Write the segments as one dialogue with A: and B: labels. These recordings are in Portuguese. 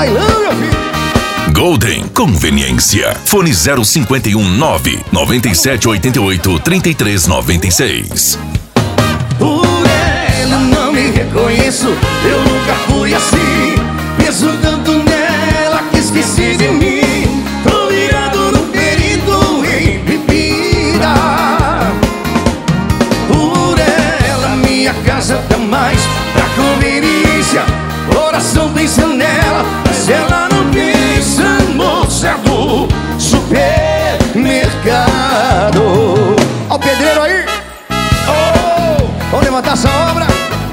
A: bailando, meu filho.
B: Golden Conveniência. Fone 051 99788 3396.
A: Por ela não me reconheço, eu nunca fui assim. Penso tanto nela que esqueci de mim. Tô virado no perito em bebida. Por ela minha casa tá mais pra conveniência. Coração pensa nela, mas ela não pensa no moça do supermercado. Ó o pedreiro aí. Oh, vamos levantar essa obra.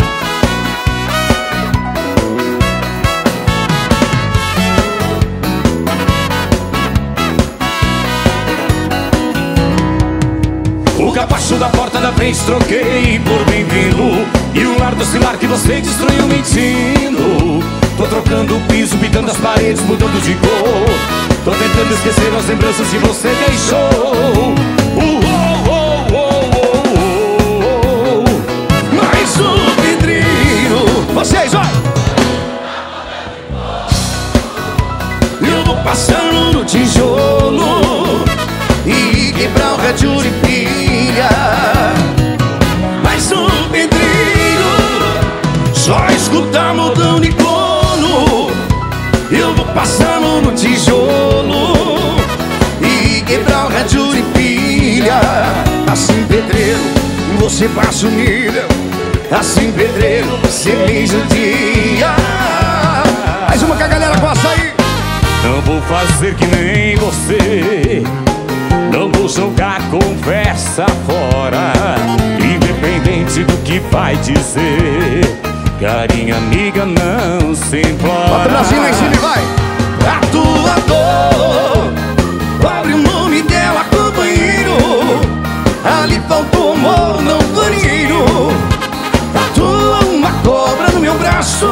C: O capacho da porta da frente troquei por bem-vindo. E o lar do cilar que você destruiu mentindo. Tô trocando o piso, pintando as paredes, mudando de cor. Tô tentando esquecer as lembranças que você deixou.
A: Mas o pedreiro, vocês, olha. Eu vou passando no tijolo e quebrar o rádio de pilha. Mas o pedreiro só escuta modão de cono. Eu vou passando no tijolo e quebrar o rádio de pilha. Assim, pedreiro, você passa o nível. Assim, pedreiro, você lisa o dia. Mais uma que a galera gosta aí.
C: Não vou fazer que nem você. Não vou jogar a conversa fora, independente do que vai dizer. Carinha amiga não se implora.
A: Bota o bracinho lá em cima e vai. A tua dor, abre o nome dela, companheiro. Ali faltou amor, não carinho. Tatua uma cobra no meu braço.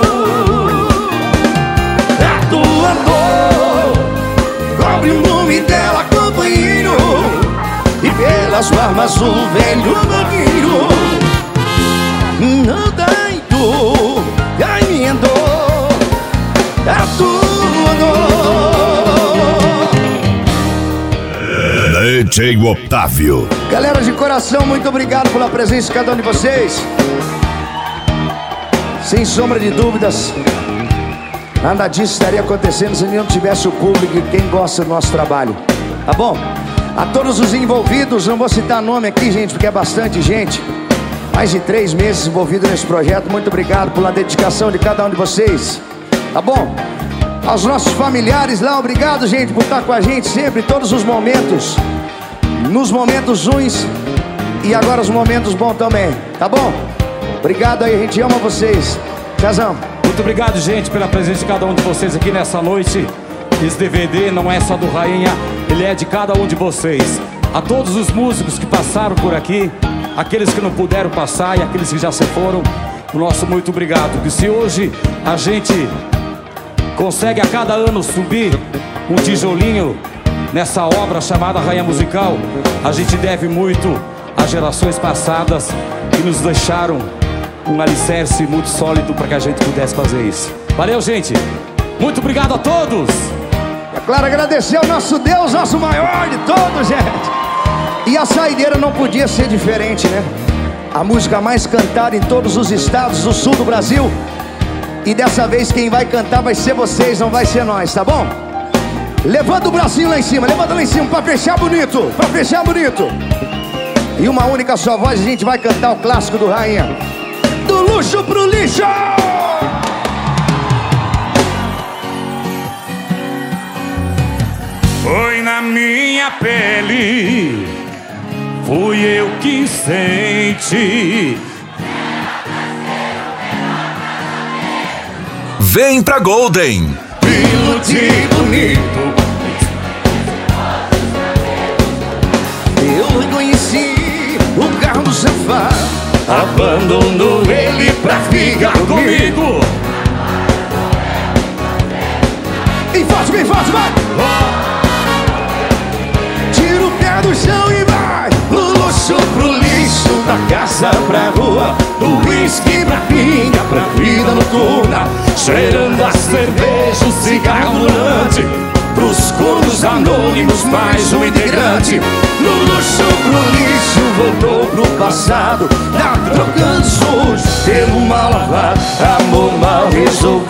A: A tua dor, abre o nome dela, companheiro. E pelas armas o velho vaqueiro. Não dá em tu, ai minha dor, a tua dor.
B: DJ Otávio.
A: Galera de coração, muito obrigado pela presença de cada um de vocês. Sem sombra de dúvidas, nada disso estaria acontecendo se não tivesse o público e quem gosta do nosso trabalho. Tá bom? A todos os envolvidos, não vou citar nome aqui, gente, porque é bastante gente. Mais de 3 meses envolvido nesse projeto. Muito obrigado pela dedicação de cada um de vocês. Tá bom? Aos nossos familiares lá, obrigado, gente, por estar com a gente sempre, em todos os momentos. Nos momentos ruins e agora os momentos bons também. Tá bom? Obrigado aí, a gente ama vocês. Casão.
C: Muito obrigado, gente, pela presença de cada um de vocês aqui nessa noite. Esse DVD não é só do Rainha, ele é de cada um de vocês. A todos os músicos que passaram por aqui, aqueles que não puderam passar e aqueles que já se foram, o nosso muito obrigado. Porque se hoje a gente consegue a cada ano subir um tijolinho nessa obra chamada Rainha Musical, a gente deve muito às gerações passadas que nos deixaram um alicerce muito sólido para que a gente pudesse fazer isso. Valeu, gente! Muito obrigado a todos!
A: É claro, agradecer ao nosso Deus, nosso maior de todos, gente. E a saideira não podia ser diferente, né? A música mais cantada em todos os estados do sul do Brasil. E dessa vez quem vai cantar vai ser vocês, não vai ser nós, tá bom? Levanta o bracinho lá em cima, levanta lá em cima pra fechar bonito, pra fechar bonito. E uma única só voz a gente vai cantar o clássico do Rainha. Do luxo pro lixo!
C: Foi na minha pele, fui eu que senti.
B: Vem pra Golden.
A: Iludir bonito. Eu reconheci o carro do sofá.
C: Abandonou ele pra ficar comigo.
A: Bem forte, vai! Tira o pé do chão e vai. Do luxo pro lixo, da casa pra rua, do whisky pra pinga, pra vida no noturna, cheirando a cerveja, o cigarro ambulante. Pros corpos anônimos, mais um integrante. No luxo pro lixo, voltou pro passado. Tá trocando sujo pelo mal lavado, amor mal resolvido.